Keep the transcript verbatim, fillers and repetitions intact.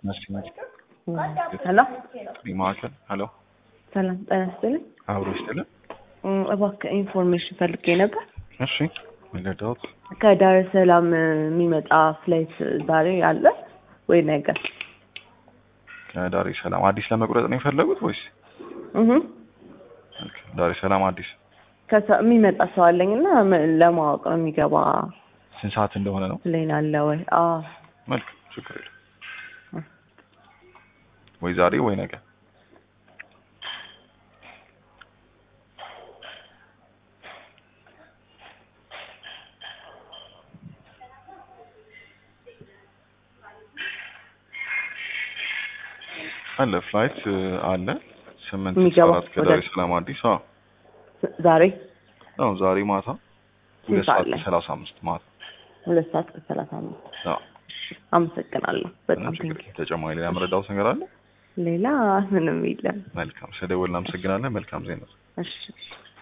መስኪናት ሄሎ ዲማከል ሄሎ ሰላም ጤና ይስጥልኝ። አብሮ ይስጥልኝ። እባክህ ኢንፎርሜሽን ፈልጌ ነበር። እሺ ምንድነው? ከዳር ሰላም የሚመጣ ፍላይት ዛሬ አለ ወይ ነገ? ከዳር ሰላም አዲስ ለመቁረጥ ነው የፈለጉት ወይስ? እህ ኦኬ ዳር ሰላም አዲስ ከዛ የሚመጣ ሰው አለኝና ለማወቅ ነው የሚገባ ስንት ሰዓት እንደሆነ ነው? ፕሌን አለ ወይ? አዎ መልክ ችግር የለም። ወይ ዛሬ ወይ ነገ አለ ፍላይት አለ ስምንት ሰዓት ከዳር ሰላም አዲስ አዎ ዛሬ ነው ዛሬ ማታ ሁለት ሰዓት ከሰላሳ አምስት ማታ ሁለት ሰዓት ከሰላሳ አምስት አዎ አመሰግናለሁ በጣም ተጨማሪ ሌላ መረዳው ነገር አለ? ሌላ ምንም የለም። መልካም ስለደወልን አመሰግናለን። መልካም ዜና። እሺ